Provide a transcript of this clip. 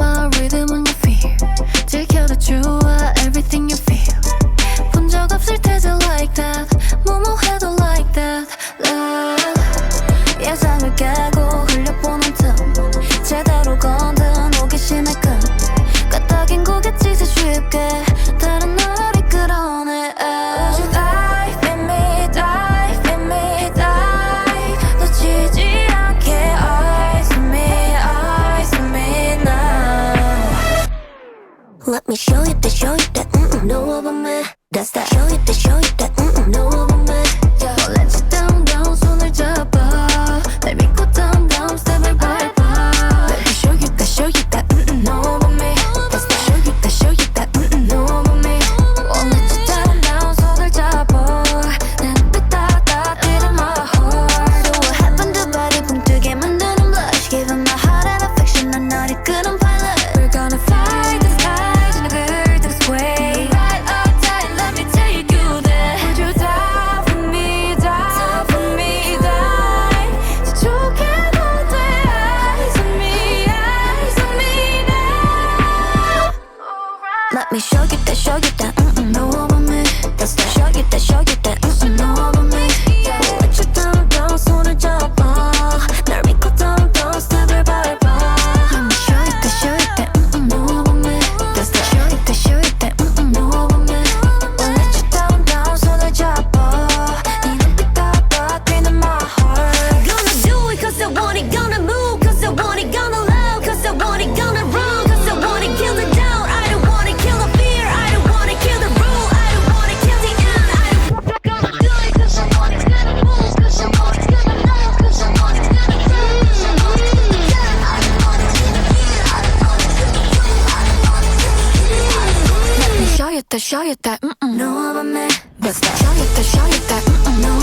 my rhythm on your feet 지켜도 좋아 everything you feel 본 적 없을 테지 like that 뭐뭐 해도 like that love 예상을 깨고 흘려보는 틈 제대로 건든 호기심의 끈 까딱인 고갯짓에 쉽게 다른 나를 이끌어내 Dive in me, dive in me, dive 놓치지 않게 eyes on me now Let me show you that, know about me That's that show you that, know about me I'll let you down, 손을 잡아 날 믿고 down, step을 밟아 Let me show you that, know about me That's that show you that, know about me I'll let you down, 손을 잡아 내 눈빛 따뜻해 my heart So what happened to body 붕 뜨게 만드는 blush Giving my heart and affection 난 널 이끄는 pilot We're gonna fly the skies in a girl this way Right up tight, let me take you there Would you die for me, die for me, die 지촉해도 돼 eyes on me now Let me show you that, know about me That's that show you that, know about me I'll let you down, 손을 잡아 날 믿고 down, step을 밟아 Let me show you that, know about me That's that show you that, know about me I'll let you down, 손을 잡아 네 눈빛 따뜻해 my heart Gonna do it cause I want it, gonna move cause I want it, gonna love cause I want it, gonna run cause I want it, kill the doubt I don't wanna kill the fear, I don't wanna kill the rule I don't wanna kill the end, I don't gonna do it cause I want it, gonna move cause I want it, gonna love cause I want it, gonna run cause I want it, kill the doubt I don't wanna kill the fear, I don't wanna kill the rule I don't wanna kill the fear, I don't wanna Let me show you that, know about me That's that show you that, know